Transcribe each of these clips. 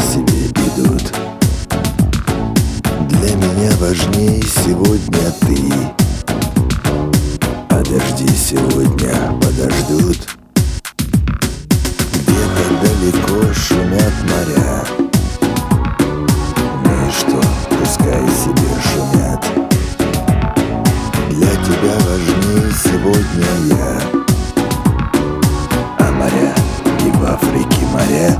себе идут. Для меня важнее сегодня ты, а дожди сегодня подождут. Где-то далеко шумят моря, ну и что, пускай себе шумят. Для тебя важнее сегодня я, а моря и в Африке моря.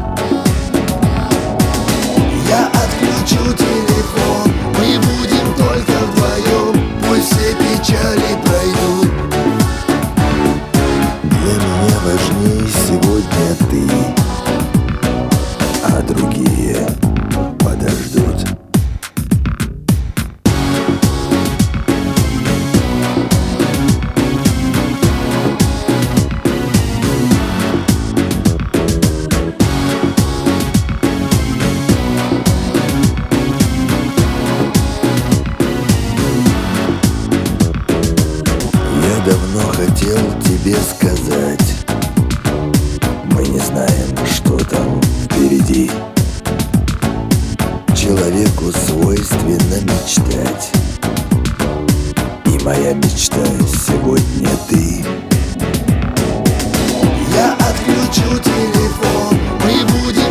Я отключу телефон, мы будем только вдвоем, пусть все печали пройдут. Для меня важнее сегодня ты, а другие подождут. Я давно хотел тебе сказать, мы не знаем, что там впереди. Человеку свойственно мечтать, и моя мечта сегодня ты. Я отключу телефон, мы будем